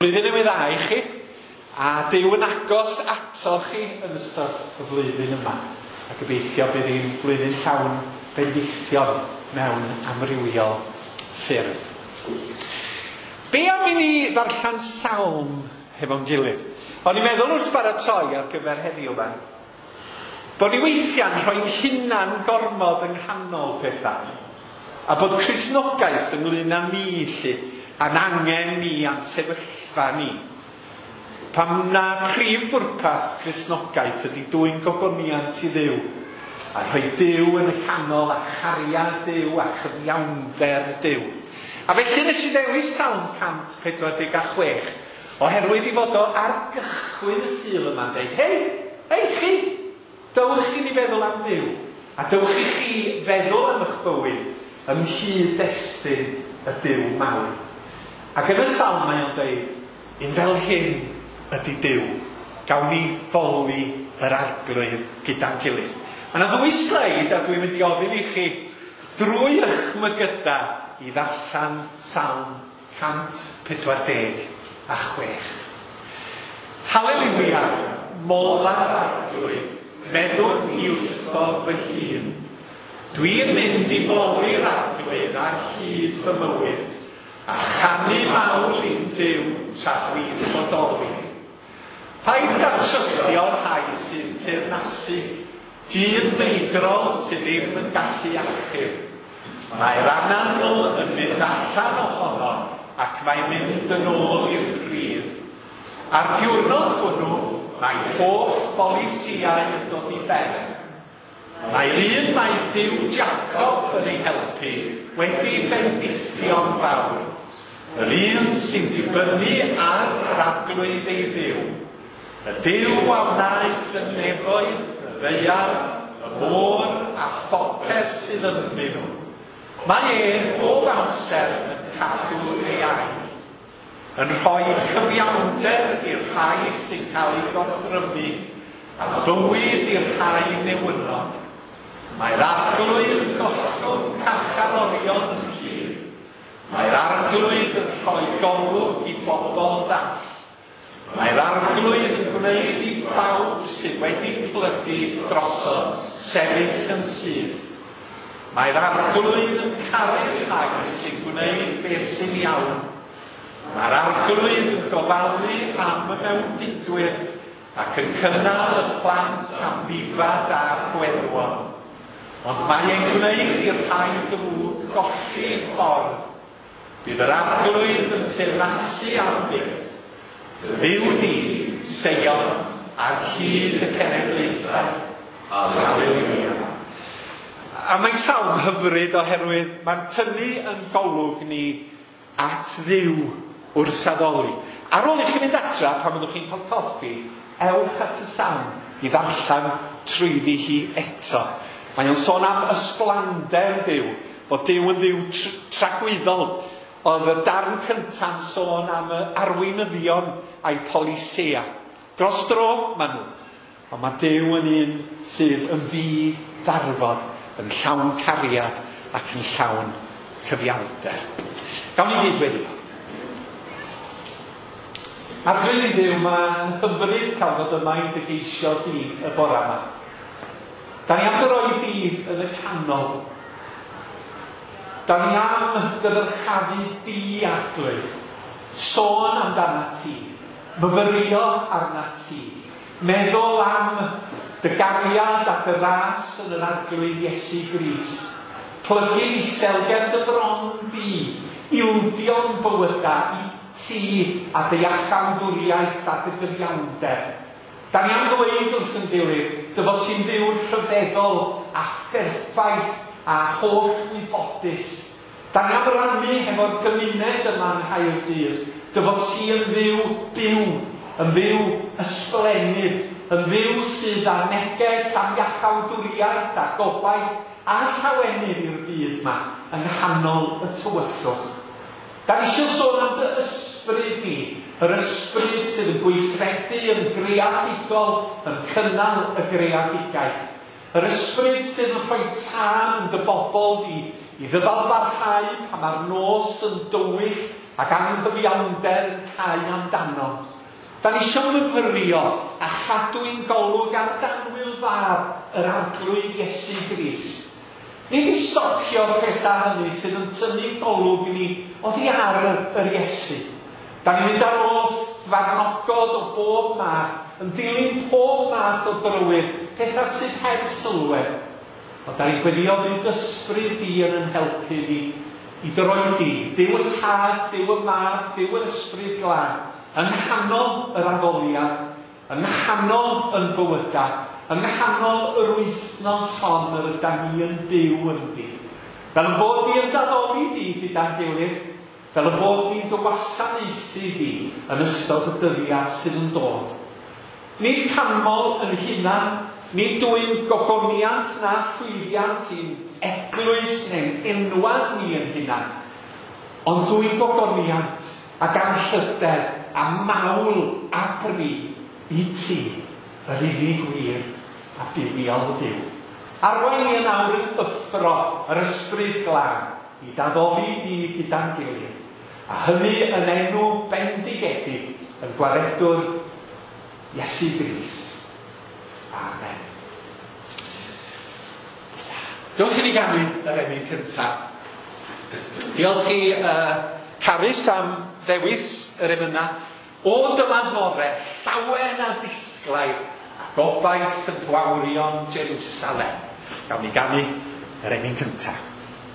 Blwyddyn newydd dda i chi, a Duw yn agos ato chi yn ystod y flwyddyn yma. A gobeithio bydd hi'n flwyddyn llawn bendithion mewn amrywiol ffyrdd. Be am i ni ddarllen salm hefo'n gilydd? O'n i'n meddwl wrth baratoi ar gyfer heddiw yma, bod ni weithiau'n rhoi hunan gormod yng nghanol pethau, a bod Cristnogaeth ynglŷn â ni lly, a'n angen ni a'n sefyllfa ni. Pam na prif bwrpas Cristnogaeth ydy dwyn gogoniant i Dduw, a rhoi Duw yn y canol, a chariad Duw, a chyfiawnder Duw. A felly nes i ddewis Salm 146, oherwydd i fod o ar gychwyn y Sul yma'n dweud, hei chi, dywch i ni feddwl am Dduw, a dywch i chi feddwl am eich bywyd ym mhyd-destun y Duw mawr. Ac yn y salm mae o'n dweud, un fel hyn ydy Duw, gawn ni foli yr arglwydd gyda'n gilydd. Mae yna ddwy sleid a dwi'n mynd i ofyn i chi drwy eich mygyda i ddarllen salm 146. Halleluia, mola'r arglwydd, meddwl i wrtho fy hun. Dwi'n mynd i foli'r arglwydd ar hyd fy mywyd, a chanu mawr i'n Duw tra dwi'n bodoli. Paid a trystio rhai sy'n teyrnasu, dyn meidrol sydd ddim yn gallu achub. Mae'r anadl yn mynd allan ohono ac mae'n mynd yn ôl i'r pridd. Ar diwrnod hwnnw, mae hoff bolisiau yn dod i ben. Mae'r un mae Duw Jacob yn ei helpu wedi bendithio'n fawr. Yr un sy'n dibynnu ar yr arglwydd ei Dduw. Y Duw a wnaeth y nefoedd, y ddeiar, y môr a phopeth sydd ynddyn nhw. Mae bob amser yn cadw ei air, yn rhoi cyfiawnder i'r rhai sy'n cael ei gorthrymu, a bywyd i'r rhai newynog. Mae'r arglwydd gollwng carcharorion yn hir. Mae'r arglwydd yn rhoi golwg i bobl dall. Mae'r arglwydd yn gwneud i bawb sydd wedi plygu drosodd sefyll yn syth. Mae'r arglwydd yn caru'r rhai sy'n gwneud beth sy'n iawn. Mae'r arglwydd yn gofalu am y mewnfudwyr ac yn cynnal y plant am bifad a'r gweddwon. Ond mae e'n gwneud i'r rhai drwg golli'r ffordd. Bydd yr arglwydd yn teyrnasu am byth. Dduw di, Seion, ar hyd y cenedlaethau. Halleluia. A mae'n salm hyfryd oherwydd mae'n tynnu yn golwg ni at Dduw wrth addoli. Ar ôl i chi fynd adra pan fyddwch chi'n cael coffi, ewch at y salm i ddarllen trwyddi hi eto. Mae o'n sôn am ysblander Duw, bod Duw yn Dduw tragwyddol. Oedd y darn cynta'n sôn am y arweinyddion a'i polisïa. Dros dro maen nhw. Ond mae Duw yn un sydd yn ddi-ddarfod, yn llawn cariad ac yn llawn cyfiawnder. Gawn ni gydweddio. Arglwydd Duw, mae'n hyfryd cael dod yma i dy geisio di y bore yma. Da ni am dy roi di yn y canol. Da ni am gydyrchafu di arglwydd. Sôn amdana ti. Myfyrio arna ti. Meddwl am dy gariad a dy ras yn yr arglwydd Iesu Grist. Plygu iselder dy bron di. Ildio'n bywyda i ti a dy iachawdwriaeth a dy gyfiawnder. Da ni am ddweud wrth yn gilydd, dy fod ti'n fyw rhyfeddol a pherffaith a holl wybodus. Da ni am rannu hefo'r gymuned yma'n Nghaerdydd, dy fod ti yn fyw, yn fyw ysblennydd, yn fyw sydd â neges am iachawdwriaeth a gobaith a llawenydd i'r byd yma yng nghanol y tywyllwch. Da ni eisiau sôn am dy ysbryd ni, yr ysbryd sydd yn gweithredu yn greadigol, yn cynnal y greadigaeth. Yr ysbryd sydd yn rhoi tân dy bobl di i ddyfalbarhau pan mae'r nos yn dywyll ac anghyfiawnder yn cael amdano. Da ni eisiau myfyrio a chadw'n golwg ar danwyl fab yr arglwydd Iesu Grist. Nid i stopio pethau hynny sydd yn tynnu golwg ni oddi ar yr Iesu. Da ni'n mynd ar ôl ddarnogod o bob math, yn dilyn pob math o drywydd, pethau sydd heb sylwedd. Ond da ni'n gweddio fydd ysbryd di yn helpu ni i droi di. Dyw y tad, dyw y mab, dyw yr ysbryd glân. Yn nghanol yr addoliad, yn nghanol yn bywyda, yn nghanol yr wythnos hon yr ydym ni yn byw ynddi. Fel y bod ni yn daddoli di gyda'n gilydd, fel y bod ni'n dywasanaethu di yn ystod y dyddiad sydd yn dod. Nid canmol yn hunan, nid dwi'n gogoniant na chwyddiant i'n eglwys neu'n enwad ni yn hunan, ond dwi'n gogoniant ac anhyder a mawl a bri i ti, yr unig wir a biwiol Dduw. Arwain ni yn awr yn yffro yr ysbryd glân i daddoli di gyda'n gilydd, a hynny yn enw bendigedig yn gwaredwr Iesu Grist. Amen. Diolch i ni ganu yr emyn cyntaf. Diolch i Carys am ddewis yr emyna. O dylanwore, llawen a disglair, a gobaith yn gwawrion Jerusalem. Gawn ni ganu yr emyn cyntaf.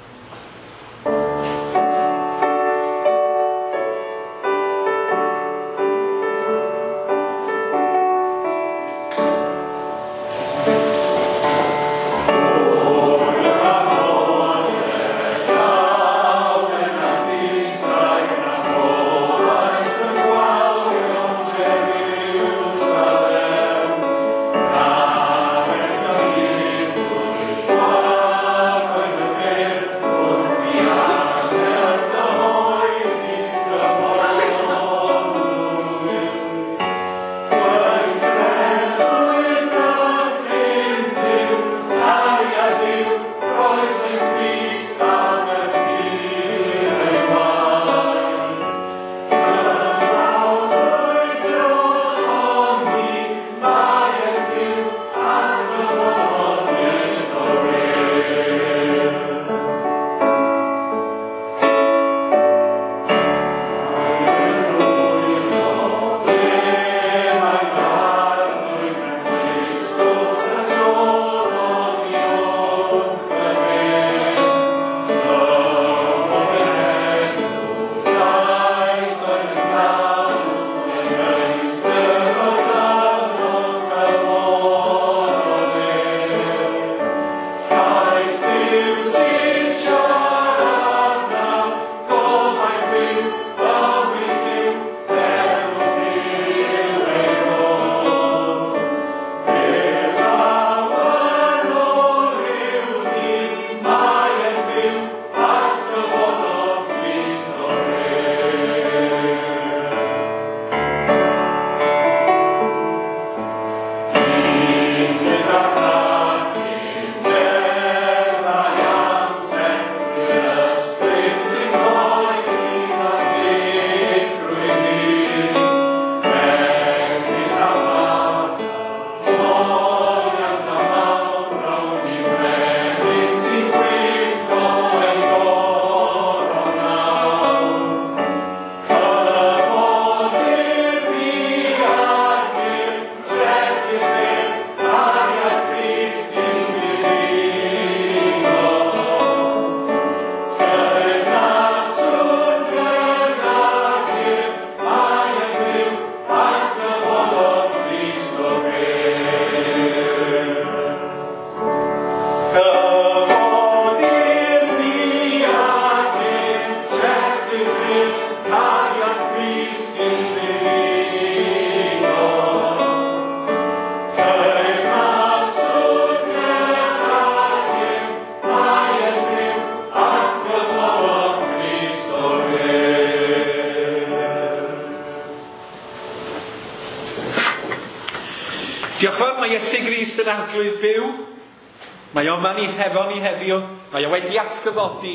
Diolch yn fawr, mae Iesu Grist yn arglwydd byw. Mae o yma ni hefo ni heddiw. Mae o wedi atgyfodi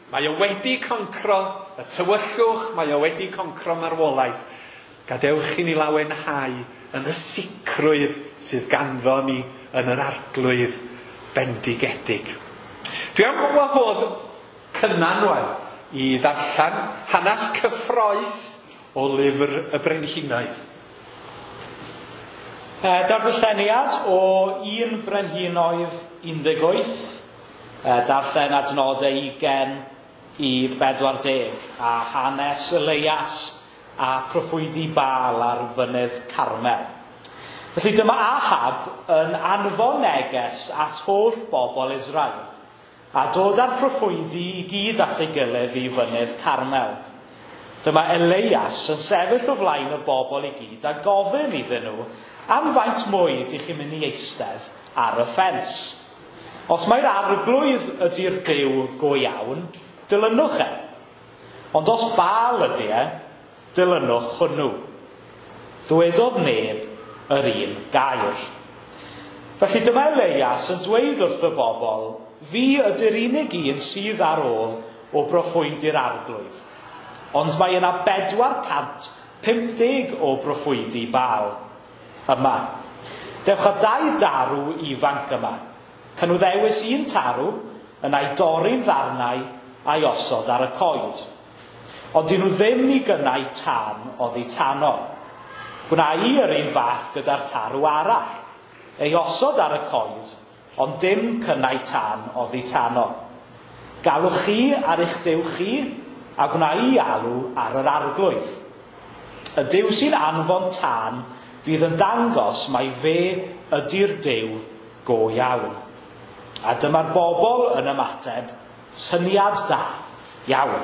Mae o wedi concro y tywyllwch, mae o wedi concro marwolaeth. Gadewch i ni lawenhau yn y sicrwydd sydd ganddo ni yn yr arglwydd bendigedig. Dwi am wahodd Cynan rwan i ddarllen hanes cyffroes o lyfr y Brenhinoedd. Darlleniad o 1 Brenhinoedd 18, darllen adnodau 20 i 40, a hanes Elias a proffwydi Baal ar fynydd Carmel. Felly dyma Ahab yn anfon neges at holl bobl Israel, a dod â'r proffwydi i gyd at ei gilydd i fynydd Carmel. Dyma Elias yn sefyll o flaen y bobl i gyd a gofyn iddyn nhw am faint mwy ydych chi'n mynd i eistedd ar y ffens. Os mae'r arglwydd ydy'r Duw go iawn, dilynwch e. Ond os Baal ydy e, dilynwch hwnnw. Ddwedodd neb yr un gair. Felly dyma Elias yn dweud wrth y bobl, fi ydy'r unig un sydd ar ôl o broffwydi'r arglwydd. Ond mae yna 450 o broffwydi Baal yma. Dewch â 2 darw ifanc yma. Cynnwddewis 1 tarw yn ei dorri'n ddarnau a'i osod ar y coed. Ond dyn nhw ddim i gynnau tân oddi tano. Gwna i yr un fath gyda'r tarw arall, ei osod ar y coed, ond dim cynnau tân oddi tano. Galwch chi ar eich Duw chi, a gwna i alw ar yr arglwydd. Y Duw sy'n anfon tân fydd yn dangos mai fe ydy'r Duw go iawn. A dyma'r bobl yn ymateb, syniad da, iawn.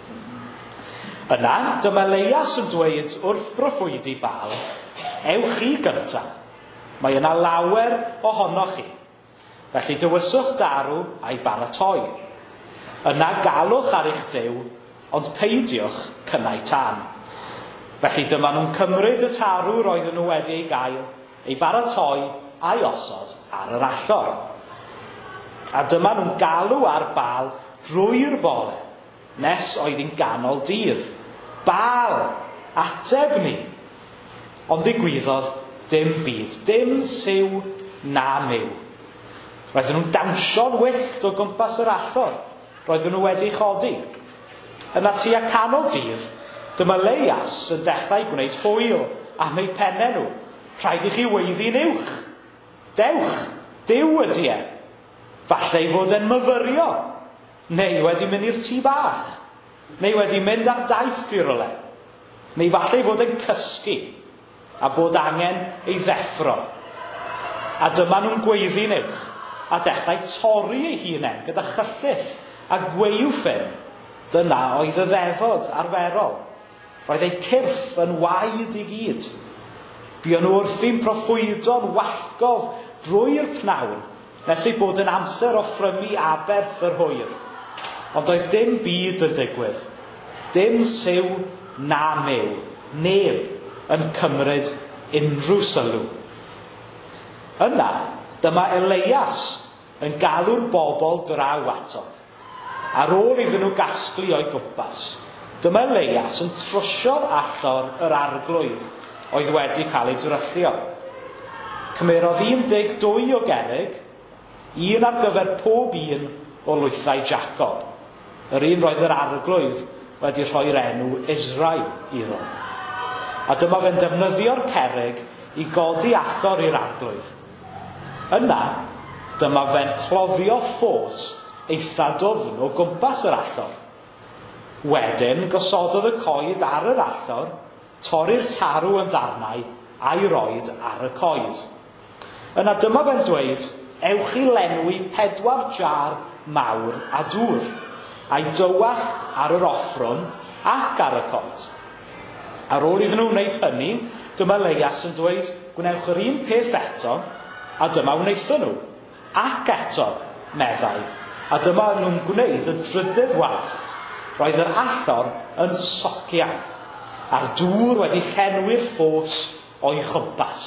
Yna, dyma Elias yn dweud wrth broffwydi Baal, ewch chi gyntaf, mae yna lawer ohonoch chi. Felly dywyswch darw a'i baratoi. Yna galwch ar eich Duw, ond peidiwch cynnau tân. Felly dyma nhw'n cymryd y tarw roedden nhw wedi ei gael, ei baratoi a'i osod ar yr allor. A dyma nhw'n galw ar Baal drwy'r bore, nes oedd hi'n ganol dydd. Baal, ateb ni. Ond ddigwyddodd dim byd, dim siw na miw. Roedden nhw'n dawnsio'n wyllt o gwmpas yr allor, roedden nhw wedi chodi. Yna tua canol dydd, dyma Elias yn dechrau gwneud hwyl am eu pennau nhw. Rhaid i chi weiddi'n uwch. Dewch, Duw ydy e. Falle i fod e'n myfyrio, neu wedi mynd i'r tŷ bach, neu wedi mynd ar daith i rywle, neu falle i fod e'n cysgu, a bod angen ei ddeffro. A dyma nhw'n gweiddi'n uwch, a dechrau torri ei hunain gyda chyllell a gweuwffyn. Dyna oedd y ddefod arferol. Roedd ei cyrff yn waed i gyd. Buon nhw wrthi'n proffwydo'n wallgof drwy'r pnawn, nes ei bod yn amser o ffrymu aberth yr hwyr. Ond oedd dim byd yn digwydd. Dim siw na miw. Neb yn cymryd unrhyw sylw. Yna, dyma Elias yn galw'r bobl draw ato. Ar ôl iddyn nhw gasglu o'i gwmpas, dyma Elias yn trwsio'r allor yr arglwydd oedd wedi cael ei dryllio. Cymerodd 12 o gerrig, un ar gyfer pob un o lwythau Jacob. Yr un roedd yr arglwydd wedi rhoi'r enw Israel iddo. A dyma fe'n defnyddio'r cerrig i godi allor i'r arglwydd. Yna, dyma fe'n cloddio ffos eitha dwfn o gwmpas yr allor. Wedyn, gosododd y coed ar yr allor, torri'r tarw yn ddarnau a'i roed ar y coed. Yna dyma fe'n dweud, ewch i lenwi 4 jar mawr a dŵr, a'i dywallt ar yr offrwm ac ar y coed. Ar ôl iddyn nhw wneud hynny, dyma Elias yn dweud, gwnewch yr un peth eto, a dyma wnaethon nhw. Ac eto, meddai, a dyma nhw'n gwneud y 3ydd waith. Roedd yr allor yn socian, a'r dŵr wedi llenwi'r ffos o'i chwmpas.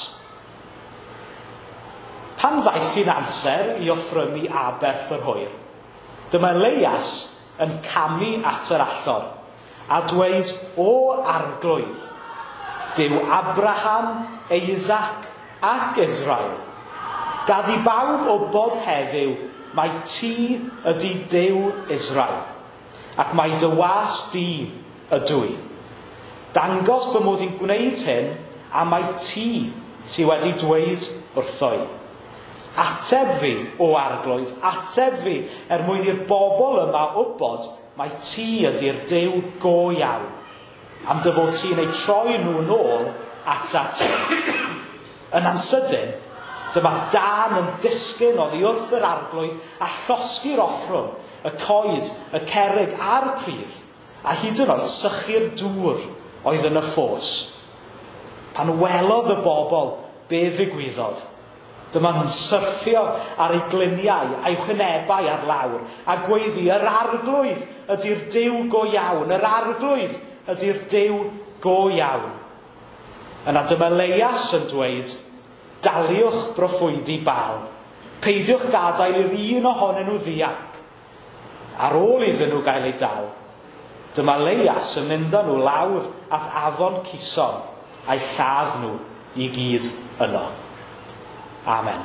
Pan ddaeth hi'n amser i offrymu aberth yr hwyr, dyma Elias yn camu at yr allor, a dweud o arglwydd, Duw Abraham, Isaac ac Israel, dadd i bawb wybod heddiw mai ti ydy Duw Israel, ac mai dy was di ydw i. Dangos fy mod i'n gwneud hyn, a mai ti sydd wedi dweud wrtho i. Ateb fi, o arglwydd, ateb fi mwyn i'r bobl yma wybod mai ti ydy'r Duw go iawn, am dy fod ti'n ei troi nhw nôl ata ti. Yn ansydyn, dyma Dan yn disgyn oddi wrth yr arglwydd a llosgi'r offrwm, y coed, y cerrig a'r pridd, a hyd yn oed sychu'r dŵr oedd yn y ffos. Pan welodd y bobl be ddigwyddodd, dyma nhw'n syrthio ar ei gliniau a'i hwynebau ar lawr a gweiddi, yr arglwydd ydy'r Duw go iawn, yr arglwydd ydy'r Duw go iawn. Yna dyma Leias yn dweud, daliwch broffwydi Baal, peidiwch gadael i'r un ohonyn nhw ddianc. Ar ôl iddyn nhw gael ei dal, dyma Leias yn mynd â nhw lawr at afon Cison a'i lladd nhw i gyd yno. Amen.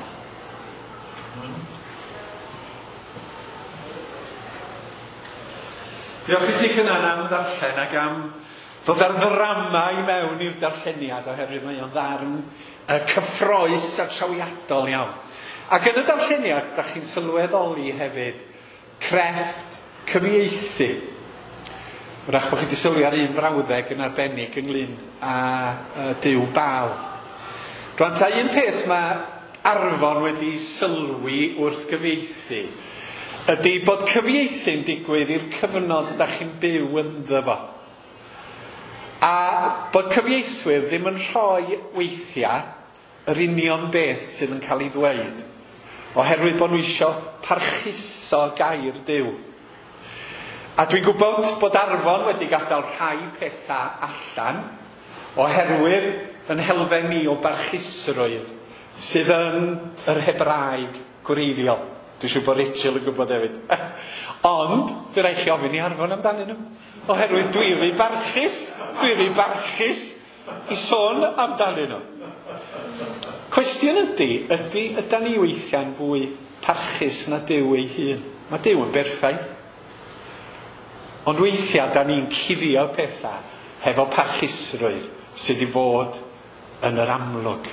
Diolch i ti Cynan am ddarllen ac am ddod ar ddrama i mewn i'r darlleniad, oherwydd mae o'n ddarn cyffroes a trawiadol iawn. Ac yn y darlleniad, da chi'n sylweddoli hefyd crefft cyfieithu. Wrach bod chi wedi sylwi ar un frawddeg yn arbennig ynglyn â Duw Baal. Rwan ta un peth mae Arfon wedi sylwi wrth gyfieithu ydy bod cyfieithu'n digwydd i'r cyfnod ydych chi'n byw ynddo fo. A bod cyfieithwyr ddim yn rhoi weithiau yr union beth sydd yn cael ei ddweud, oherwydd bod nhw eisiau parchuso gair Duw. A dwi'n gwybod bod Arfon wedi gadael rhai pethau allan, oherwydd yn helfen ni o barchusrwydd sydd yn yr Hebraeg gwreiddiol. Dwi'n siŵr bod Rachel yn gwybod hefyd. Ond, fe rai chi ofyn i Arfon amdanyn nhw. Oherwydd dwi'n rhy barchus i sôn amdanyn nhw. Cwestiwn ydy ydan ni weithiau'n fwy parchus na Duw ei hun? Mae Duw yn berffaith. Ond weithiau da ni'n cuddio pethau hefo parchusrwydd sydd i fod yn yr amlwg.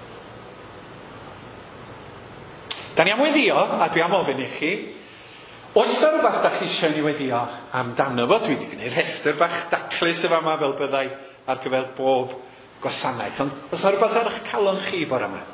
Da ni am weddio, a dwi am ofyn i chi, oes da rhywbeth da chi eisiau ni weddio amdano fo? Dwi wedi gwneud rhestr bach daclus efo yma fel byddai ar gyfer bob gwasanaeth. Ond oes da rhywbeth ar eich calon chi bore yma?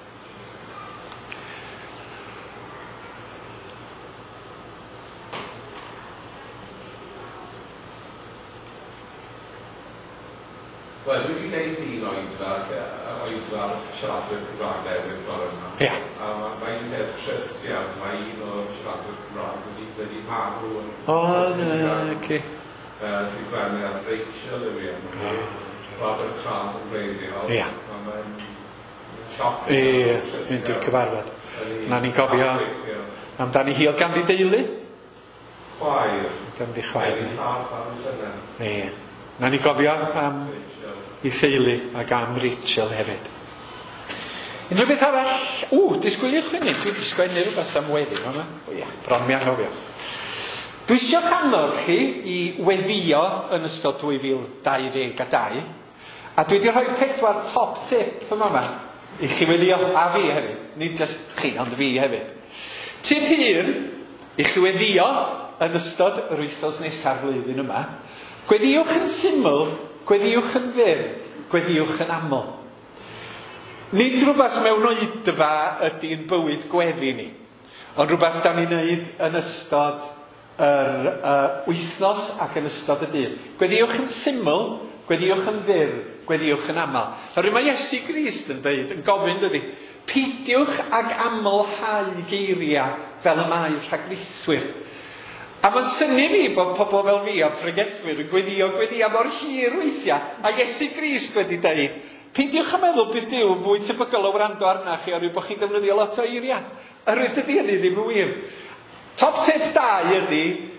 Wel, dwi wedi gwneud oed fel siaradwyr Cymraeg newydd bore yma. Ia. A mae'n un peth trist iawn, mae un o siaradwyr Cymraeg wedi marw yn... oce. Ti'n gwenu ar Rachel yw i, Robert Crant yn reiddiol. Ia. A mae'n sioc. Ie, mynd i'r cyfarfod. Na ni'n gofio amdani hi o ganddi deulu? Chwaer. Ganddi chwaer ni. Ie. Na ni'n gofio am ei theulu ac am Rachel hefyd. Unrhyw beth arall? Disgwyliwch fyny. Dwi wedi sgwennu rhywbeth am weddi. Bron mi anghofio. Dwi eisiau canol chi i weddio yn ystod 2022 a dwi wedi rhoi 4 top tip yma i chi weddio, a fi hefyd. Nid just chi, ond fi hefyd. Tip 1 i chi weddio yn ystod yr wythnos nesaf flwyddyn yma. Gweddiwch yn syml, gweddiwch yn fyr, gweddiwch yn aml. Nid rhywbeth mewn oedfa ydy'n bywyd gweddi ni, ond rhywbeth da ni'n neud yn ystod yr wythnos ac yn ystod y dydd. Gweddiwch yn syml, gweddiwch yn fyr, gweddiwch yn aml. Oherwydd mae Iesu Grist yn dweud, yn gofyn dydy, peidiwch ag amlhau geiriau fel y mae rhagrithwyr. A mae'n syni fi bod pobl fel fi a pregethwyr yn gweddio mor hir weithiau. A Iesu Grist wedi dweud, peidiwch yn meddwl bydd Duw fwy tebygol o wrando arna chi oherwydd bod chi'n defnyddio lot o eiriau. Oherwydd dydy hynny ddim yn wir. Top tip 2 ydy,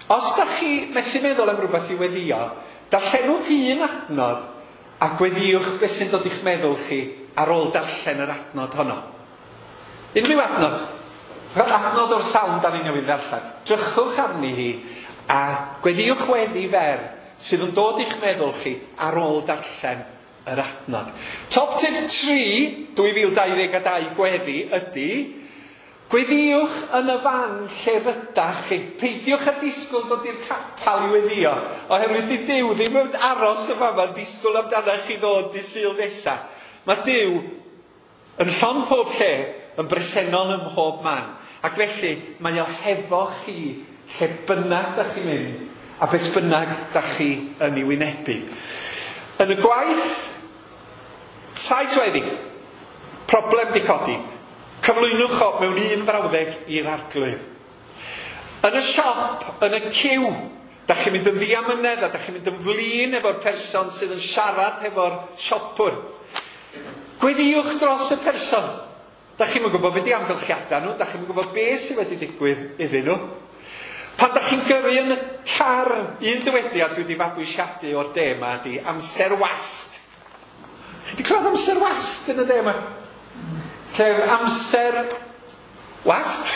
Os da chi methu meddwl am rhywbeth i weddio, darllenwch un adnod a gweddiwch beth sy'n dod i'ch meddwl chi ar ôl darllen yr adnod honno. Unrhyw adnod. Adnod o'r sawn da ni newydd ddarllen. Drychwch arni hi a gweddiwch weddi fer sydd yn dod i'ch meddwl chi ar ôl darllen yr adnod. Top tip 3 2022 gweddi ydy gweddiwch yn y fan lle rydach chi. Peidiwch a disgwyl dod i'r capal i weddio, oherwydd di Duw ddim yn aros y fama disgwyl amdanach chi ddod i Sul nesa. Mae Duw yn llon pob lle, yn bresennol ym mhob man. Ac felly mae o hefo chi lle bynnag da chi'n mynd a beth bynnag da chi yn ei wynebu. Yn y gwaith, 7 weddi, problem di codi. Cyflwynwch o mewn un frawddeg i'r arglwydd. Yn y siop, yn y ciw, da chi'n mynd yn ddiamynedd a da chi'n mynd yn flin efo'r person sydd yn siarad efo'r siopwr. Gweddiwch dros y person. Da chi'n mynd gwybod beth di amgylchiadau nhw, da chi'n mynd gwybod beth sydd wedi digwydd iddyn nhw. Pan da chi'n gyrru yn y car, un dywediad dwi wedi fabwysiadu o'r de yma ydi amser wast. Chi wedi clywed amser wast yn y de yma? Lle amser wast?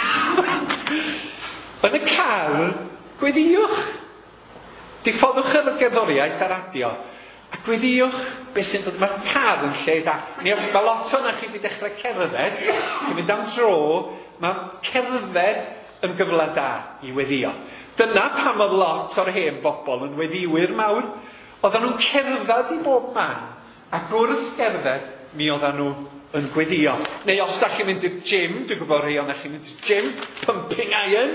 Yn y car, gweddiwch. Diffoddwch yr gerddoriaeth ar radio. A gweddiwch beth sy'n dod, mae'r car yn lle da. Ni os mae lot o'na chi wedi dechrau cerdded, chi'n mynd am dro, mae cerdded yn gyfle da i weddio. Dyna pam oedd lot o'r hen bobl yn weddiwyr mawr. Oedden nhw'n cerdded i bob man, ac wrth gerdded, mi oedden nhw yn gweddio. Neu os da chi'n mynd i'r gym, dwi'n gwybod rhai o'na chi'n mynd i'r gym, pumping iron.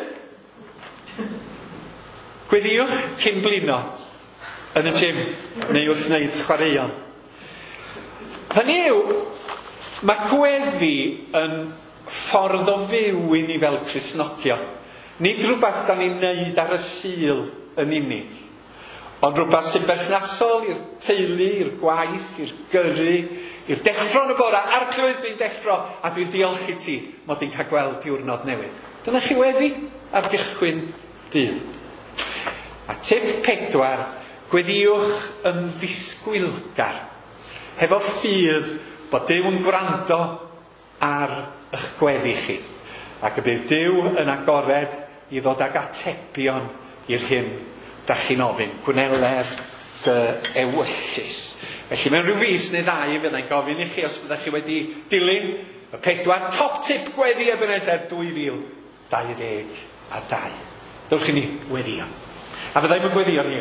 Gweddiwch cyn blino yn y gym, neu wrth wneud chwaraeon. Hynny yw, mae gweddi yn ffordd o fyw i ni fel Cristnogion. Nid rhywbeth da ni'n neud ar y Sul yn unig, ond rhywbeth sy'n berthnasol i'r teulu, i'r gwaith, i'r gyrru, i'r deffro yn y bora. Arglwydd, dwi'n deffro a dwi'n diolch i ti mod i'n cael gweld diwrnod newydd. Dyna chi weddi ar gychwyn dydd. A tip 4, gweddiwch yn ddisgwylgar, hefo ffydd bod Duw yn gwrando ar eich gweddi chi, ac y bydd Duw yn agored i ddod ag atebion i'r hyn da chi'n ofyn, gwneledd dy ewyllus. Felly mewn rhyw fis neu 2 fyddai'n gofyn i chi os byddech chi wedi dilyn y 4 top tip gweddi Ebenezer 2022. Dewch i ni weddio. A fyddai'n gweddio ni.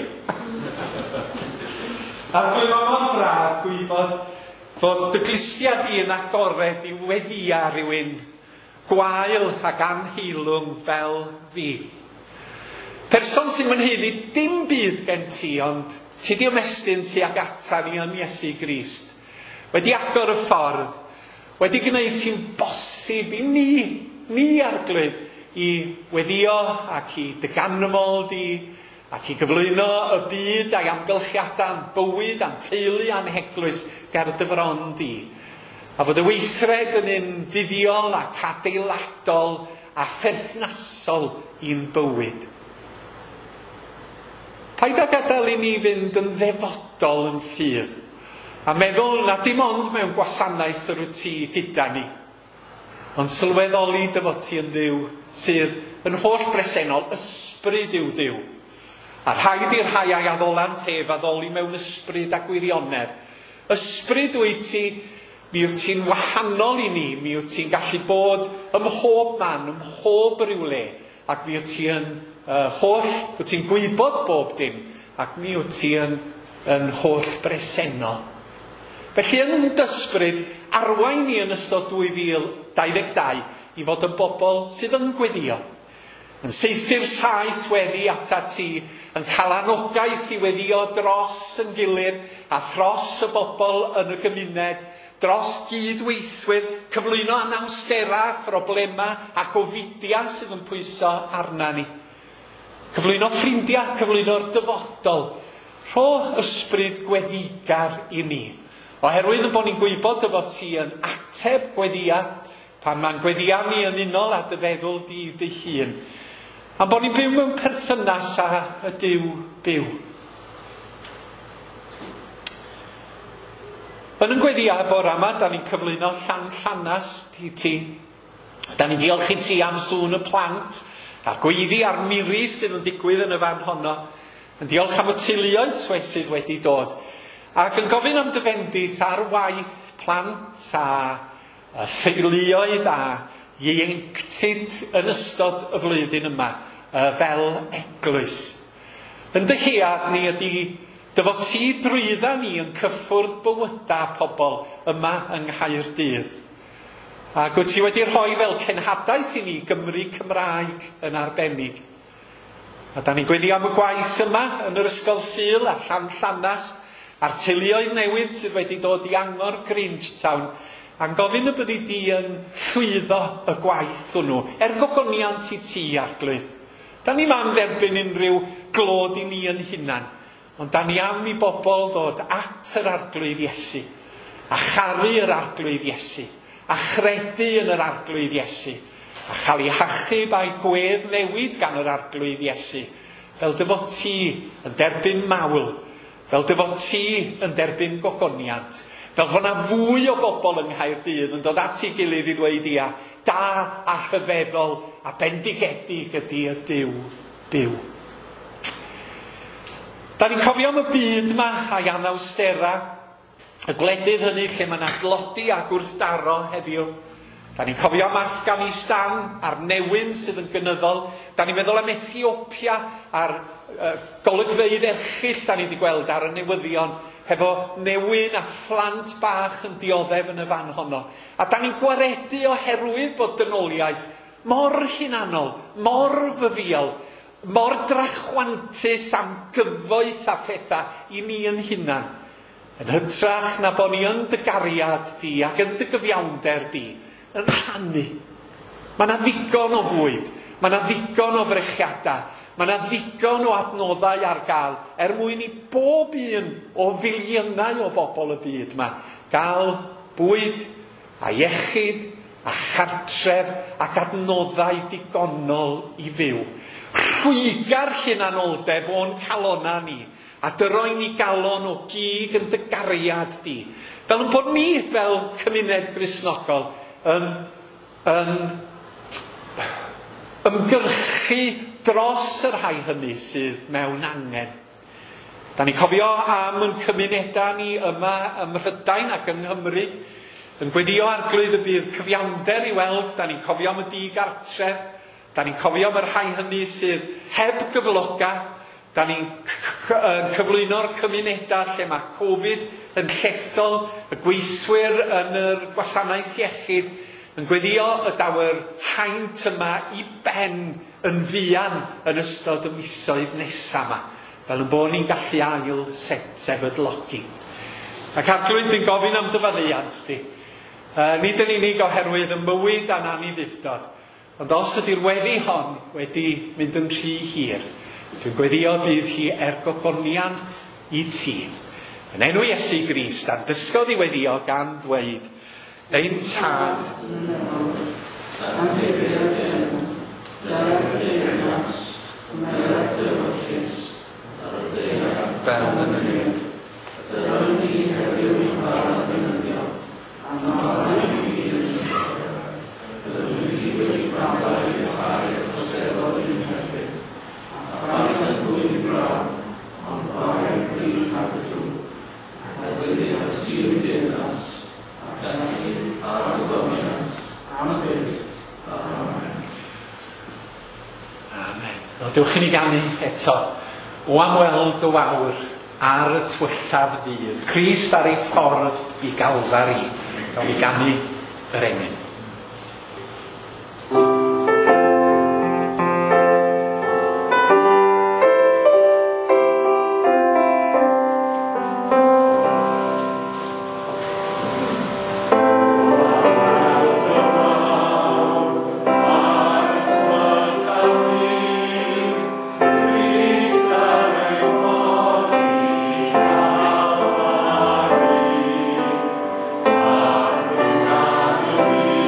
A dwi'n mor braf gwybod fod dy glistiad i'n agored i weddia rhywun gwael ac anheilwng fel fi. Person sy'n mynheiddi dim byd gen ti, ond ti di ymestyn ti ag ata ni yn Iesu Grist. Wedi agor y ffordd, wedi gwneud ti'n bosib i ni arglwydd, i weddio ac i dyganmol di, ac i gyflwyno y byd a'i amgylchiadau'n bywyd, a'n teulu, a'n heglwys ger dy fron di. A fod y weithred yn un fuddiol ac adeiladol a pherthnasol i'n bywyd. Paid a gadael i ni fynd yn ddefodol yn ffydd, a meddwl na dim ond mewn gwasanaeth yr wyt ti gyda ni, ond sylweddoli dy fod ti yn Dduw sydd yn holl bresennol, ysbryd yw Dduw. A rhaid i'r rhai a'i addolan tef addoli mewn ysbryd a gwirionedd. Ysbryd wyt ti, mi wyt ti'n wahanol i ni, mi wyt ti'n gallu bod ym mhob man, ym mhob rywle, ac mi wyt ti'n wyt ti'n gwybod bob dim, ac mi wyt ti'n holl bresennol. Felly yn dysbryd, arwain ni yn ystod 2022 i fod yn bobl sydd yn gweddio, yn saethu'r saeth weddi ata ti, yn cael anogaeth i weddio dros yn gilydd a thros y bobl yn y gymuned, dros gydweithwyr, cyflwyno anawstera, broblema a gofidia sydd yn pwyso arna ni. Cyflwyno ffrindiau, cyflwyno'r dyfodol, rho ysbryd gweddigar i ni. Oherwydd bod ni'n gwybod y fod ti yn ateb gweddia, pan mae'n gweddia ni yn unol a dy feddwl di dy hun. A bod ni'n byw mewn perthynas â y Duw byw. Yn y gweddiau bore yma, da ni'n cyflwyno Llanllanast i ti. Da ni'n diolch i ti am sŵn y plant a'r gweiddi a'r miri sydd yn digwydd yn y fan honno. Yn diolch am y teuluoedd sydd wedi dod. Ac yn gofyn am dy fendith ar waith plant a theuluoedd a ieuenctid yn ystod y flwyddyn yma fel eglwys. Yn dy hiad ni ydy dy fod ti drwydda ni yn cyffwrdd bywyda pobl yma yng Nghaerdydd. Ac wyt ti wedi rhoi fel cenhadaeth i ni Gymru Cymraeg yn arbennig. A da ni'n gweddio am y gwaith yma yn yr Ysgol Sul a Llanllanast a'r teuluoedd newydd sydd wedi dod i angor Grangetown. A'n gofyn y byddi di yn llwyddo y gwaith hwnnw, gogoniant i ti Arglwydd. Da ni am dderbyn unrhyw glod i ni yn hunan, ond da ni am i bobl ddod at yr Arglwydd Iesu, a charu yr Arglwydd Iesu, a chredu yn yr Arglwydd Iesu, a chael ei hachub a'i gwedd newid gan yr Arglwydd Iesu, fel dy fod ti yn derbyn mawl, fel dy fod ti yn derbyn gogoniant, fel fod yna fwy o bobl yng Nghaerdydd yn dod at ei gilydd i ddweud ia, da a rhyfeddol a bendigedig ydy y Duw byw. Da ni'n cofio am y byd yma a'i anawstera, y gwledydd hynny lle mae yna dlodi a gwrthdaro heddiw. Da ni'n cofio am Afghanistan a'r newyn sydd yn gynyddol. Da ni'n meddwl am Ethiopia a'r golygfeydd erchyll da ni wedi gweld ar y newyddion, hefo newyn a phlant bach yn dioddef yn y fan honno. A da ni'n gwaredu oherwydd bod dynoliaeth mor hunanol, mor fyfiol, mor drachwantus am gyfoeth a phethau i ni yn hunan. Yn hytrach na bod ni yn dy gariad di ac yn dy gyfiawnder di yn rhannu. Mae yna ddigon o fwyd, mae yna ddigon o frechiadau, mae yna ddigon o adnoddau ar gael mwyn i bob un o filiynau o bobl y byd yma gael bwyd a iechyd a chartref ac adnoddau digonol i fyw. Rhwygar hunanoldeb o'n calonna ni a dyroi ni galon o gig yn dy gariad di. Fel yn bod ni fel cymuned Gristnogol yn ymgyrchu dros yr rhai hynny sydd mewn angen. Da ni'n cofio am yn cymunedau ni yma ym Mhrydain ac yng Nghymru, yn gweddïo Arglwydd y bydd cyfiawnder i weld. Da ni'n cofio am y digartref, da ni'n cofio am y rhai hynny sydd heb gyfloga. Da ni'n cyflwyno'r cymunedau lle mae Covid yn llethol, y gweithwyr yn yr gwasanaeth iechyd yn gweddïo y dawer haint yma i ben yn fuan yn ystod y misoedd nesaf yma, fel yn bod ni'n gallu ail sefydlogi. Ac Arglwydd, di'n gofyn am dyfaddiant di. Nid yn unig oherwydd y mywyd a'n aniddiffdod, ond os ydy'r weddi hon wedi mynd yn rhy hir, dwi'n gweddïo bydd hi gogoniant i ti. Yn enw Iesu Grist, a'n dysgodd i weddïo gan ddweud, ein tad. Dewch i ni ganu eto o am weld y wawr ar y twyllaf ddydd. Crist ar ei ffordd i Galfari. Gawn ni ganu yr emyn. Amen.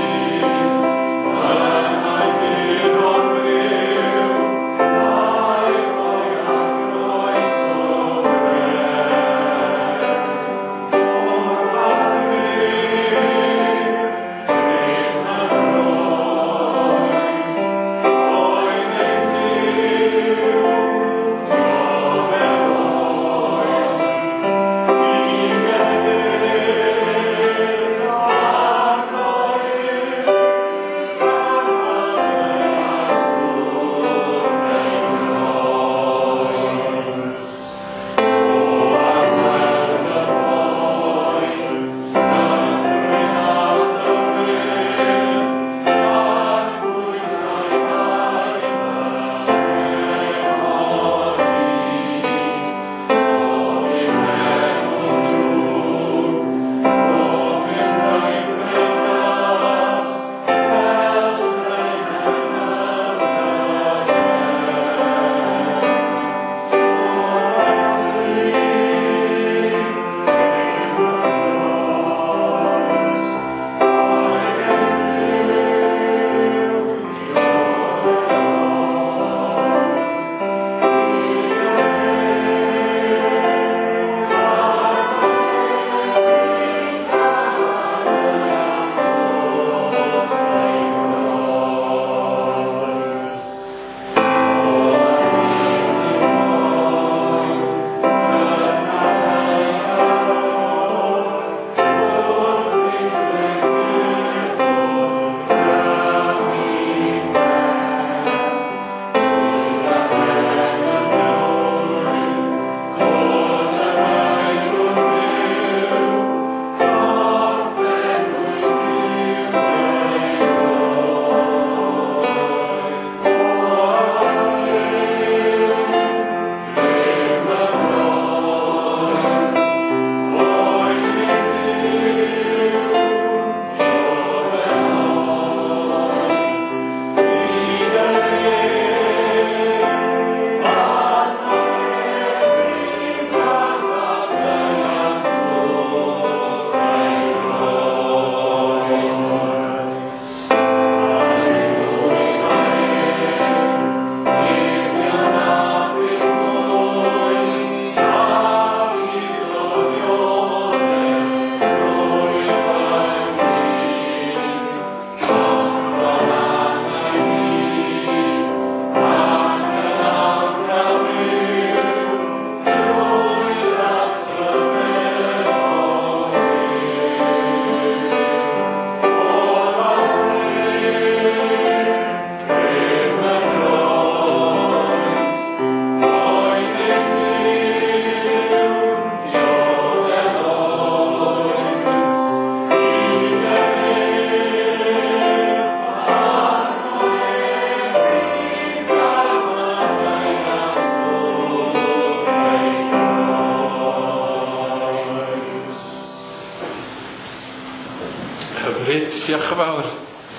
Hyfryd, diolch yn fawr.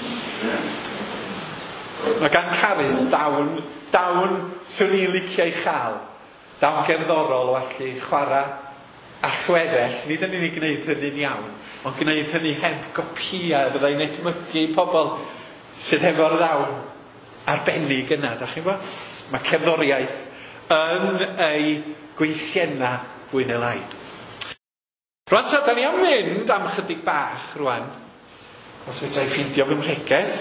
Mae gan Carys dawn swn i'n licio ei chael. Dawn gerddorol o allu chwarae a chwedell. Nid yn unig gwneud hynny'n iawn, ond gwneud hynny heb gopia. Byddai'n edmygu pobl sydd hefo'r ddawn arbennig yna. Da chi'n gwybod? Mae cerddoriaeth yn ei gweithienna fwy neu lai. Rwan ta, da ni am mynd am chydig bach rwan, os fedra i ffeindio fy mhregeth,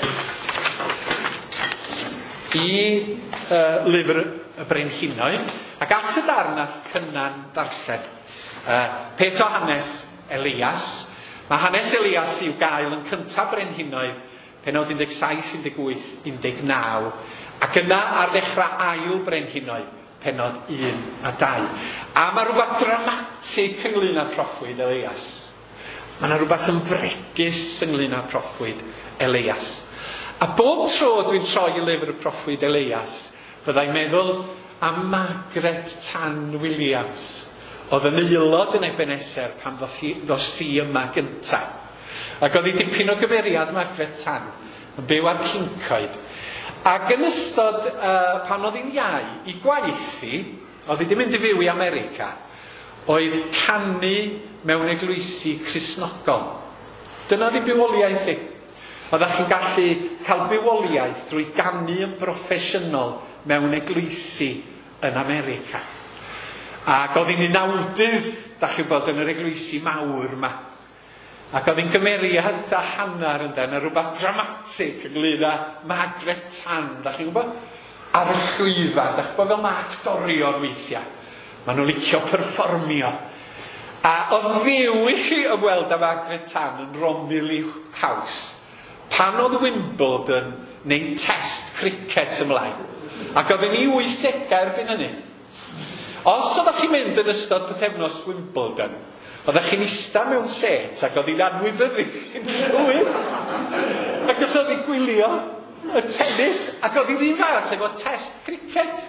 i lyfr y Brenhinoedd, ac at y darnas cynnan darllen. Peth o hanes Elias. Mae hanes Elias i'w gael yn cyntaf Brenhinoedd, penod 17, 18, 19, ac yna ar ddechrau ail Brenhinoedd, penod 1 a 2. A mae rhywbeth dramatig ynglyn â proffwyd Elias. Mae yna rhywbeth yn fregus ynglyn â proffwyd Elias. A bob tro dwi'n troi i lyfr y proffwyd Elias, byddai'n meddwl am Margaret Tan Williams, oedd yn aelod yn Ebenezer pan ddos i yma gynta. Ac oedd hi dipyn o gymeriad Margaret Tan, yn byw ar Cincoed. Ac yn ystod pan oedd hi'n iau i gwaith hi, oedd hi wedi mynd i fyw i America, oedd canu mewn eglwysi Cristnogol. Dyna oedd hi bywoliaeth hi. Oeddech chi'n gallu cael bywoliaeth drwy ganu yn broffesiynol mewn eglwysi yn America. Ac oedd hi'n unawdydd, da chi'n bod, yn yr eglwysi mawr yma. Ac oedd hi'n gymeriad a hanner yna rhywbeth dramatig ynglyn â Margaret Tan, da chi'n gwybod? Ar y llwyfan, da chi'n gwybod fel mae actorion weithiau. Maen nhw'n licio perfformio. A oedd fyw i chi ymweld â Margaret Tan yn Romilly House. Pan oedd Wimbledon neu test cricket ymlaen. Ac oedd yn 80 erbyn hynny. Os oeddech chi'n mynd yn ystod pythefnos Wimbledon, oeddech chi'n ista mewn set ac oedd hi'n anwybyddu yn llwyr. Ac os oedd hi'n gwylio y tennis ac oedd hi'n un fath efo test cricket.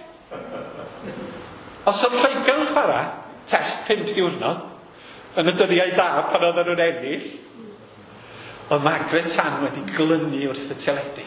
Os oedd Lloegr yn chwarae test 5 diwrnod yn y dyddiau da pan oedd nhw'n ennill, oedd Margaret Tan wedi glynu wrth y teledu.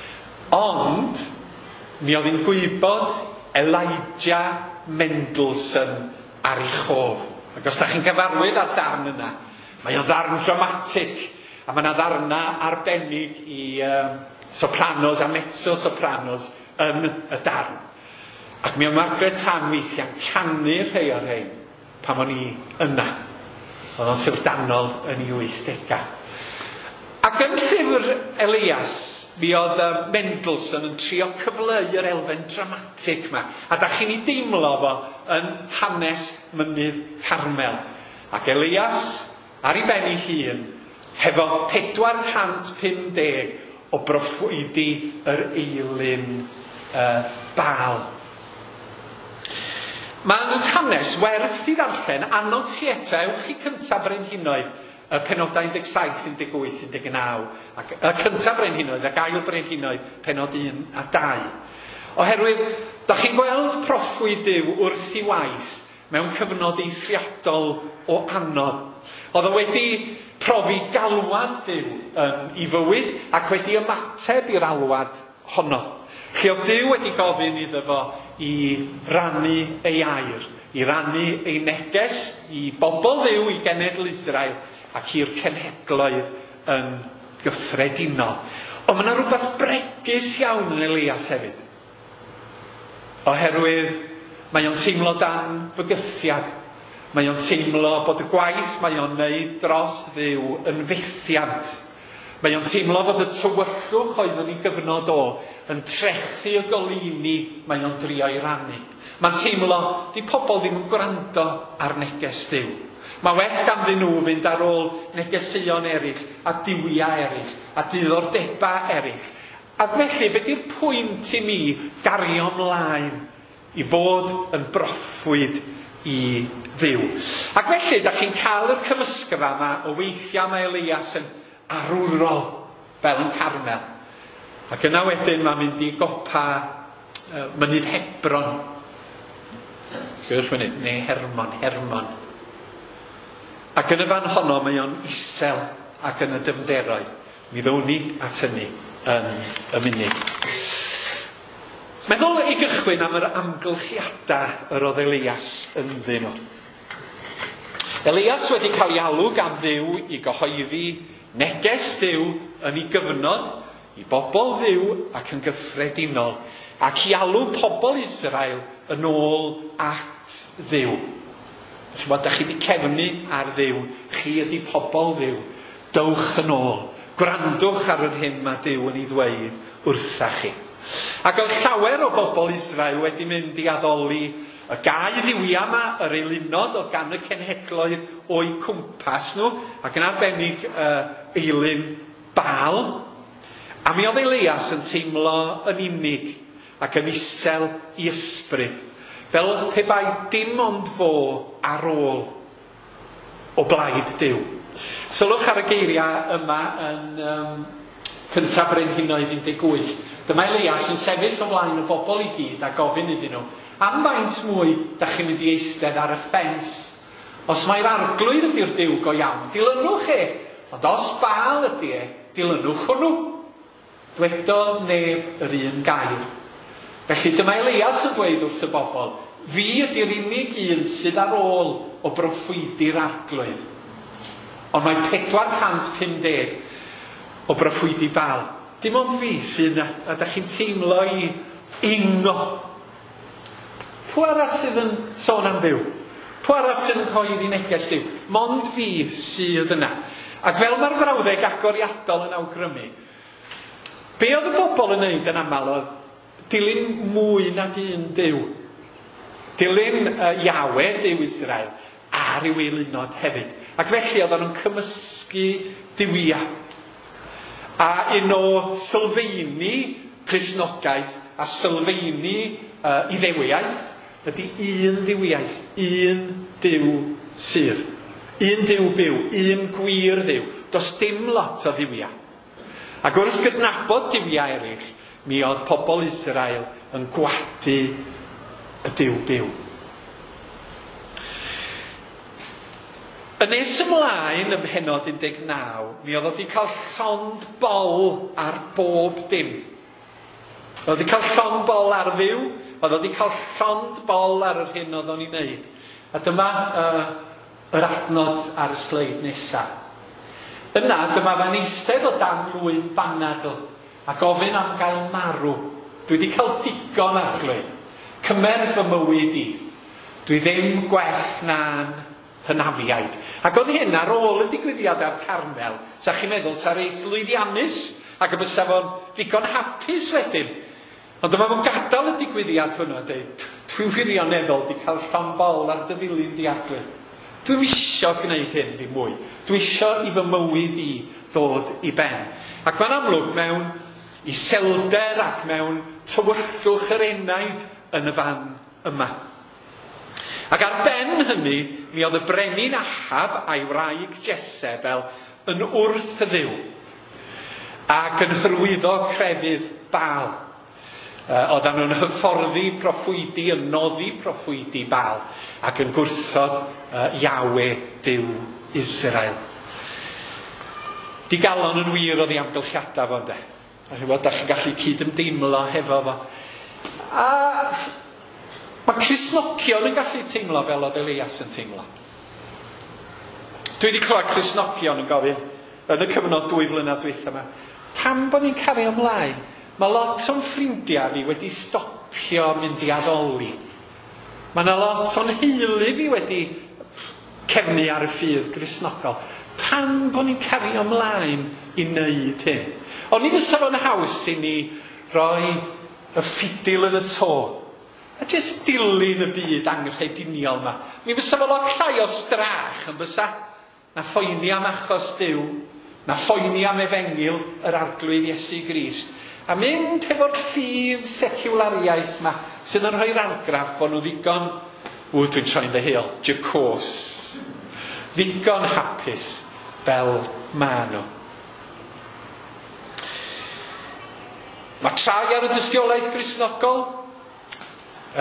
Ond mi oedd hi'n gwybod Elijah Mendelssohn ar ei chof. Ac os da chi'n cyfarwydd ar darn yna, mae o'n darn dramatig, a mae yna ddarna arbennig i sopranos a mezzo-sopranos yn y darn. Ac mi oedd Margaret Tan weithiau'n canu rhai o'r rhain pan o'n i yna. Oedd o'n syldanol yn ei 80au. Ac yn llyfr Elias, mi oedd Mendelssohn yn trio cyfleu yr elfen dramatig yma. A da chi'n ei deimlo fo yn hanes mynydd Carmel. Ac Elias, ar ei ben ei hun, hefo 450 o broffwydi yr eilyn Baal. Mae'n hanes werth i ddarllen, annog chi eto, ewch i cyntaf Brenhinoedd, y penodau 17, 18, 19, ac y cyntaf Brenhinoedd, ac ail Brenhinoedd, penod 1 a 2. Oherwydd, da chi'n gweld proffwyd Duw wrth ei waith mewn cyfnod eithriadol o anodd. Oedd o wedi profi galwad Duw i fywyd ac wedi ymateb i'r alwad honno. Lle oedd Duw wedi gofyn iddo fo i rannu ei air, i rannu ei neges i bobl Dduw, i genedl Israel, ac i'r cenhedloedd yn gyffredinol. Ond mae yna rhywbeth bregus iawn yn Elias hefyd. Oherwydd mae o'n teimlo dan fygythiad. Mae o'n teimlo bod y gwaith mae o'n neud dros Dduw yn fethiant. Mae o'n teimlo fod y tywyllwch oeddwn i gyfnod o yn trechu y goleuni mae o'n drio i rannu. Mae'n teimlo, di pobl ddim yn gwrando ar neges Dduw. Mae well ganddyn nhw fynd ar ôl negeseuon eraill, a diwia eraill, a diddordeba eraill. Ac felly, be di'r pwynt i mi gario ymlaen i fod yn broffwyd i Dduw? Ac felly, da chi'n cael yr cymysgfa yma o weithiau mae Elias yn arwrol fel yn Carmel. Ac yna wedyn mae'n mynd i gopa mynydd Hebron. Sgwydwch neu Hermon. Ac yn y fan honno mae o'n isel ac yn y dyfnderoedd. Mi ddown ni at hynny yn y munud. Meddwl i gychwyn am yr amgylchiadau yr oedd Elias yn ddyn nhw. Elias wedi cael ei alw gan Dduw i gyhoeddi neges Dduw yn ei gyfnod i bobl Dduw ac yn gyffredinol, ac i alw pobl Israel yn ôl at Dduw. Chi'n bod, da chi wedi cefnu ar Dduw, chi ydi pobl Dduw, dowch yn ôl, gwrandwch ar yr hyn mae Dduw yn ei ddweud wrtha chi. Ac oedd llawer o bobl Israel wedi mynd i addoli y gau ddiwia yma, yr eilunod o gan y cenhedloedd o'i cwmpas nhw, ac yn arbennig eilun Baal. A mi oedd Elias yn teimlo yn unig ac yn isel i ysbryd, fel pe bai dim ond fo ar ôl o blaid Duw. Sylwch ar y geiriau yma yn cyntaf Brenhinoedd 18. Dyma Elias yn sefyll o flaen y bobl i gyd a gofyn iddyn nhw, am faint mwy da chi'n mynd i eistedd ar y ffens? Os mae'r arglwydd ydy'r Duw go iawn, dilynwch e, ond os Baal ydy e, dilynwch hwnnw. Dwedo neb yr un gair. Felly dyma Elias yn dweud wrth y bobl, fi ydy'r unig un sydd ar ôl o broffwydi'r arglwydd. Ond mae 450 o broffwydi Baal. Dim ond fi sydd yna, a da chi'n teimlo i ingo. Pwy arall sydd yn sôn am Dduw? Pwy arall sydd yn coeddi neges Dduw? Mond fi sydd yna. Ac fel mae'r frawddeg agoriadol yn awgrymu, be oedd y bobl yn neud yn aml oedd dilyn mwy nag un Dduw. Dilyn Yahwe, Dduw Israel, ar i'w eilunod hefyd. Ac felly oedd nhw'n cymysgu diwia. A un o sylfeini Cristnogaeth a sylfeini Iddewiaeth ydy un ddiwiaeth, un Duw sydd. Un Duw byw, un gwir Dduw. Does dim lot o ddiwia. Ac wrth gydnabod diwia eraill, mi oedd pobl Israel yn gwadu y Duw byw. Yn nes ymlaen ym Mhennod 19, mi oedd wedi cael llond bol ar bob dim. Oedd wedi cael llond bol ar Dduw, oedd wedi cael llond bol ar yr hyn oedd o'n ei wneud. A dyma yr adnod ar y sleid nesaf. Yna, dyma fan eistedd o dan lwyn banadl a gofyn am gael marw. Dwi wedi cael digon arglwydd. Cymer fy mywyd i. Dwi ddim gwell na'n hynafiaid. Ac oedd hyn ar ôl y digwyddiad ar Carmel, sa chi'n meddwl sa reit lwyddiannus, ac y bysa fo'n ddigon hapus wedyn. Ond dyma fo'n gadael y digwyddiad hwnnw a dweud, dwi wirioneddol di cael llombol ar dyddilyn diaglu. Dwi'n isio gwneud hyn di mwy. Dwi'n isio i fy mywyd i ddod i ben. Ac mae'n amlwg mewn iselder ac mewn tywyllwch yr enaid yn y fan yma. Ac ar ben hynny, mi oedd y brenin Ahab a'i wraig Jezebel yn wrth y Dduw ac yn hyrwyddo crefydd Baal. Oedden nhw'n hyfforddi proffwydi, yn noddi proffwydi Baal ac yn gwrthod Yahwe Duw Israel. Di galon yn wir oedd ei amgylchiadau fo, ynde. A chi'n bod, da chi'n gallu cydymdeimlo hefo fo. A mae Cristnogion yn gallu teimlo fel oedd Elias yn teimlo. Dwi wedi clywed Cristnogion yn gofyn yn y cyfnod 2 flynedd dwytha yma, pam bod ni'n cario ymlaen? Mae lot o'n ffrindiau fi wedi stopio mynd i addoli. Mae yna lot o'n heulu fi wedi cefnu ar y ffydd Cristnogol. Pam bod ni'n cario ymlaen i wneud hyn? Ond ni fysa fo'n haws i ni roi y ffidil yn y to a jyst dilyn y byd anghrediniol yma. Mi fysa fo lot llai o strach yn bysa na phoeni am achos Duw, na phoeni am efengil yr arglwydd Iesu Grist, a mynd hefo'r ffydd seculariaeth yma sydd yn rhoi'r argraff bod nhw ddigon, dwi'n troi'n ddehyl, jycos, ddigon hapus fel maen nhw. Mae trai ar y dystiolaeth Gristnogol.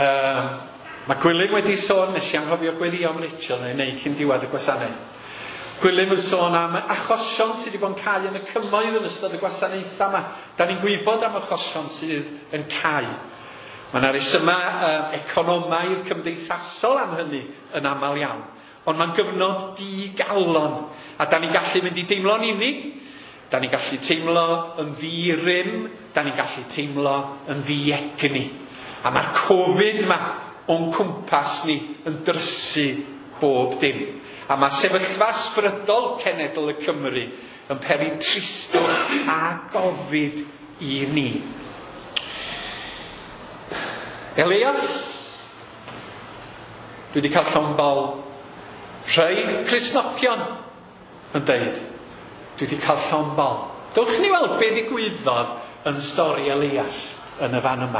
Mae Gwilym wedi sôn, nes i anghofio gweddio am Rachel neu cyn diwedd y gwasanaeth. Gwilym yn sôn am achosion sydd wedi bod yn cael yn y cymoedd yn ystod y gwasanaethau yma. Da ni'n gwybod am achosion sydd yn cael. Mae yna resymau economaidd cymdeithasol am hynny yn aml iawn. Ond mae'n gyfnod digalon. A da ni'n gallu mynd i deimlo'n unig. Da ni'n gallu teimlo yn ddi-rym. Da ni'n gallu teimlo yn ddi-egni. A mae'r Covid yma o'n cwmpas ni yn drysu bob dim. A mae sefyllfa ysbrydol cenedl y Cymru yn peri tristwch a gofid i ni. Elias, dwi wedi cael llombol. Rhai Cristnogion yn deud, dwi wedi cael llombol. Dewch ni weld beth ddigwyddodd yn stori Elias yn y fan yma.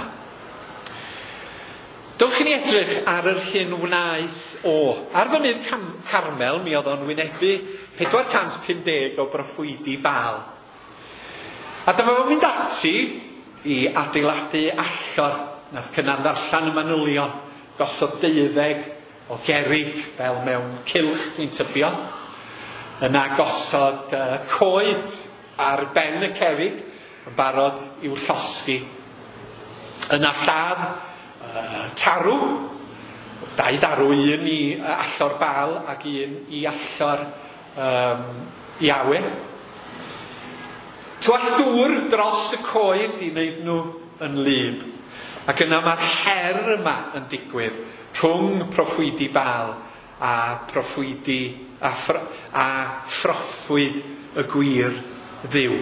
Dewch ni edrych ar yr hyn wnaeth ar fynydd Carmel, mi oedd o'n wynebu 450 o broffwydi Baal. A dyma fo'n mynd ati i adeiladu allor. Nath cynnar ddarllan y manylion, gosod 12 o gerig fel mewn cylch, dwi'n tybio. Yna gosod coed ar ben y cerig yn barod i'w llosgi. Yna lladd tarw, 2 darw, un i allor Baal ac un i allor Iawe. Twall dŵr dros y coed i wneud nhw yn lyb. Ac yna mae'r her yma yn digwydd rhwng proffwydi Baal a proffwydi a phroffwyd y gwir Dduw.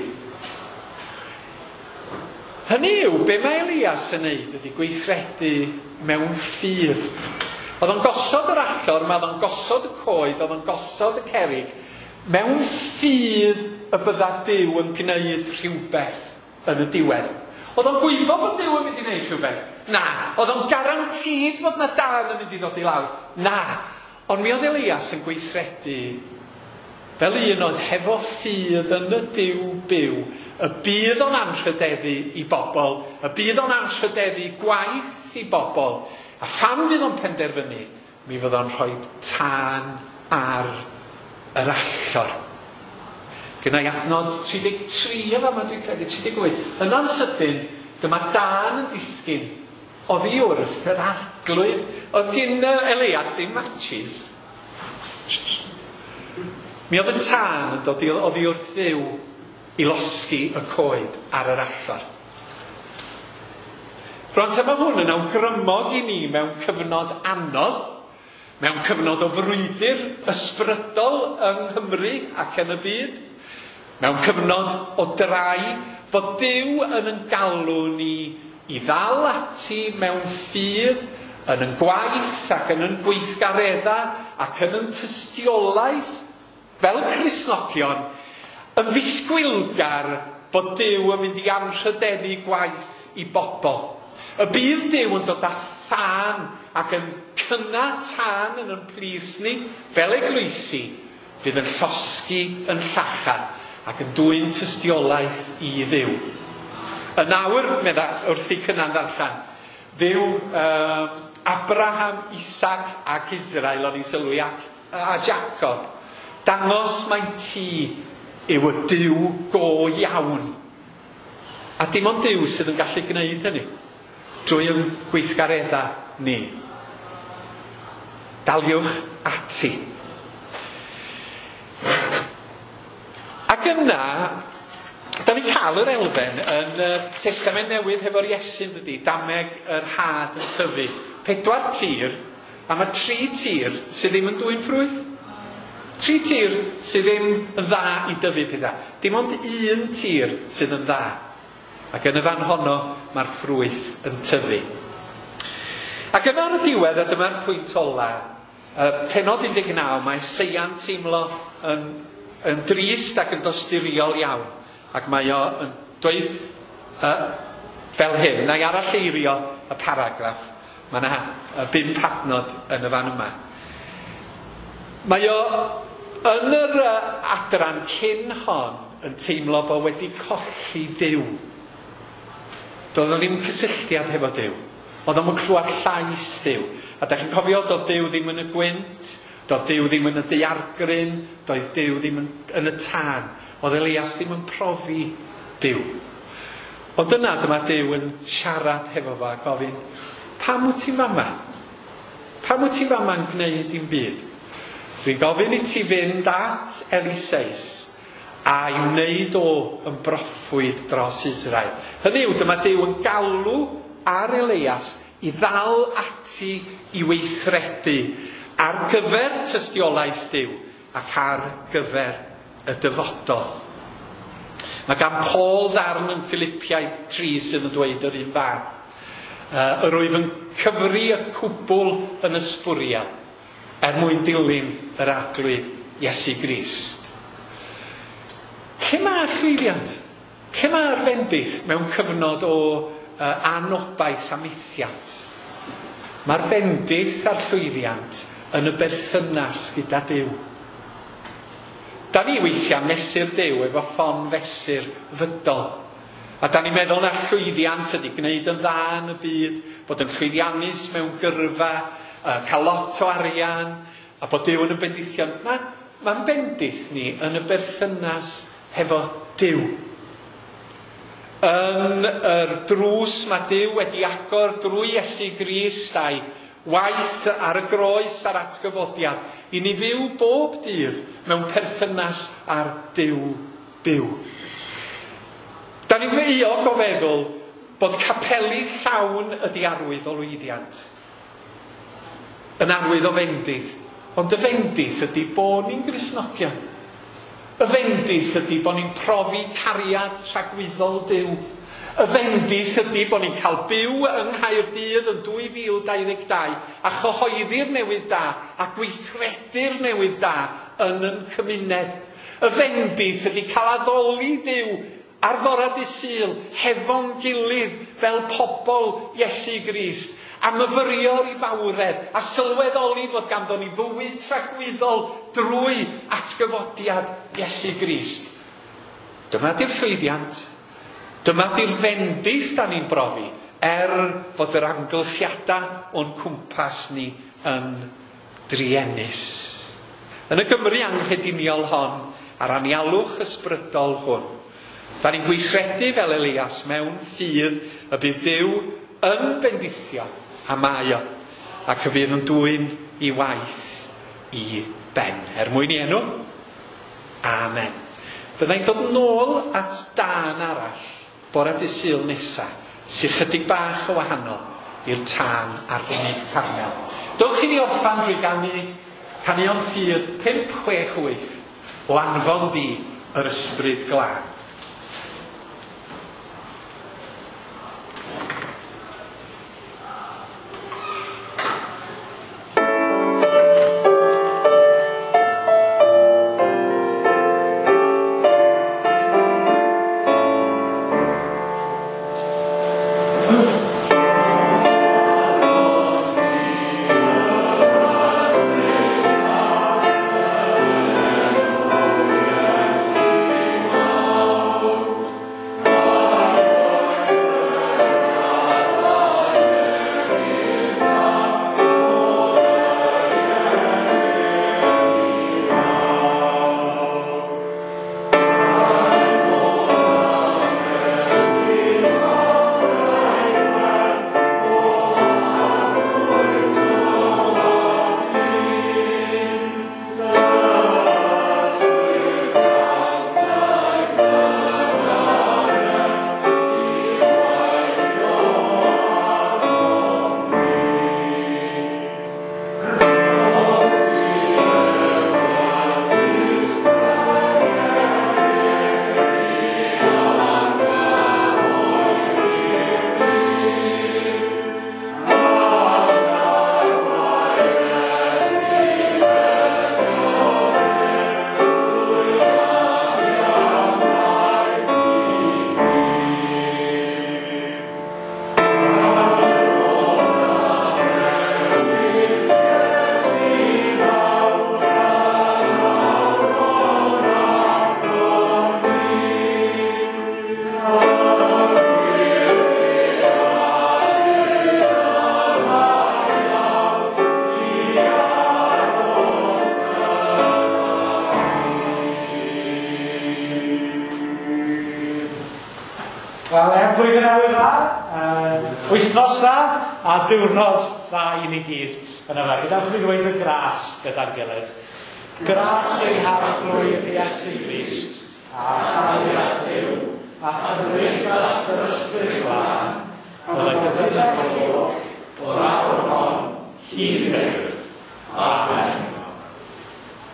Hynny yw, be mae Elias yn neud ydy gweithredu mewn ffydd. Oedd o'n gosod yr allor, oedd o'n gosod y coed, oedd o'n gosod y cerig, mewn ffydd y bydda Duw yn gwneud rhywbeth yn y diwedd. Oedd o'n gwybod bod Duw yn mynd i wneud rhywbeth? Na. Oedd o'n garantid bod na dan yn mynd i ddod i lawr? Na. Ond mi oedd Elias yn gweithredu fel un oedd hefo ffydd yn y Duw byw, y bydd o'n anrhydeddu i bobl, y bydd o'n anrhydeddu gwaith i bobl, a phan fydd o'n penderfynu, mi fydd o'n rhoi tân ar yr allor. Gynnau adnod 33 yma, dwi'n credu, 38. Yna'n sydyn, dyma dan yn disgyn, oddi wrth yr arglwydd. Oedd gyn Elias ddim matches. Mi oedd y tân yn dod oddi wrth Dduw i losgi y coed ar yr allor. Rwan, mae hwn yn awgrymog i ni mewn cyfnod anodd, mewn cyfnod o frwydr ysbrydol yng Nghymru ac yn y byd, mewn cyfnod o drai, bod Duw yn galw ni i ddal ati mewn ffydd, yn gwaith ac yn gweithgareddau ac yn tystiolaeth fel Cristnogion, yn ddisgwylgar bod Duw yn mynd i anrhydeddu gwaith i bobl. Y bydd Duw yn dod â tân ac yn cynna tân yn plys ni fel eglwysi, bydd yn llosgi yn llachar ac yn dwyn tystiolaeth i Dduw. Y nawr, medda wrth i cynna'n ddarllan, Dduw Abraham, Isaac ac Israel o'n i sylwi a Jacob, dangos mai ti yw y Duw go iawn. A dim ond Duw sydd yn gallu gwneud hynny drwy yn gweithgareddau ni. Daliwch ati. Ac yna, da ni cael yr elfen yn Testament Newydd hefo'r Iesu'n dydy, dameg yr had yn tyfu. 4 tir, a mae 3 tir sydd ddim yn dwyn ffrwyth. 3 tir sydd ddim yn dda i dyfu pethau. Dim ond 1 tir sydd yn dda. Ac yn y fan honno mae'r ffrwyth yn tyfu. Ac yna ar y diwedd, a dyma'r pwynt ola, pennod 19, mae Seian teimlo yn drist ac yn dosturiol iawn. Ac mae o yn dweud fel hyn, na i aralleirio y paragraff. Mae yna 5 adnod yn y fan yma. Mae o yn yr adran cyn hon yn teimlo bod wedi colli Duw. Doedd o ddim cysylltiad hefo Duw. Oedd o'n clywed llais Duw. A da chi'n cofio, doedd Duw ddim yn y gwynt, Doedd Duw ddim yn y daeargryn, doedd Duw ddim yn y tân. Oedd Elias ddim yn profi Duw. Ond dyma Duw yn siarad hefo fo a gofyn, pam wyt ti'n fama? Pam wyt ti'n fama yn gwneud dim byd? Dwi'n gofyn I ti fynd at Eliseis a I wneud o yn broffwyd dros Israel. Hynny yw, dyma Duw yn galw ar Elias I ddal ati I weithredu ar gyfer tystiolaeth Duw ac ar gyfer y dyfodol. Mae gan Paul ddarn yn Philippiaid 3 sydd yn dweud yr un fath. Yr oedd yn cyfri y cwbl yn ysbwriel mwyn dilyn yr arglwydd Iesu Grist. Lle mae'r llwyddiant? Lle mae'r fendith mewn cyfnod o anobaith a methiant? Mae'r fendith a'r llwyddiant yn y berthynas gyda Duw. Da ni weithiau mesur Duw efo ffon fesur fydol. A da ni'n meddwl na llwyddiant ydy gwneud yn dda yn y byd, bod yn llwyddiannus mewn gyrfa, cael lot o arian, a bod Duw yn y bendithion. Mae'n bendith ni yn y berthynas hefo Duw. Yn yr drws mae Duw wedi agor drwy Iesu Grist a'i waith ar y groes a'r atgyfodiad I ni fyw bob dydd mewn perthynas ar Duw byw. Da ni'n euog o feddwl bod capeli llawn ydi arwydd o lwyddiant. Yn arwydd o fendith. Ond y fendith ydi bod ni'n Gristnogion. Y fendith ydi bod ni'n profi cariad rhagwyddol Duw. Y fendith ydi bod ni'n cael byw yng Nghaerdydd yn 2022 a chyhoeddi'r newydd da a gweithredu'r newydd da yn yn cymuned. Y fendith ydi cael addoli Duw ar fora dydd Sul hefo'n gilydd fel pobl Iesu Grist a myfyrio'r I fawredd a sylweddoli fod ganddo ni fywyd rhagwyddol drwy atgyfodiad Iesu Grist. Dyma di'r llwyddiant. Dyma di'r fendith da ni'n brofi bod yr amgylchiadau o'n cwmpas ni yn driennus. Yn y Gymru anghrediniol hon, a'r anialwch ysbrydol hwn, da ni'n gweithredu fel Elias mewn ffydd y bydd Duw yn bendithio a mae o, ac y bydd yn dwyn I waith I ben. Mwyn I enw. Amen. Byddai'n dod nôl at dan arall bore dydd Sul nesa, sy'n chydig bach o wahanol i'r tân arbennig Carmel. Dowch I ni orffan drwy canion ffydd 5-6-8 o anfon di yr ysbryd glân. blwyddyn newydd dda, wythnos dda, a diwrnod dda i ni gyd yn yma. Gyda'ch chi ddweud y gras gyda'n gilydd. Gras ein harglwydd Iesu Grist, a chaliad Duw, a chymdeithas yr Ysbryd Glân, oedd y gyda'r o'r awr hon, hyd byth.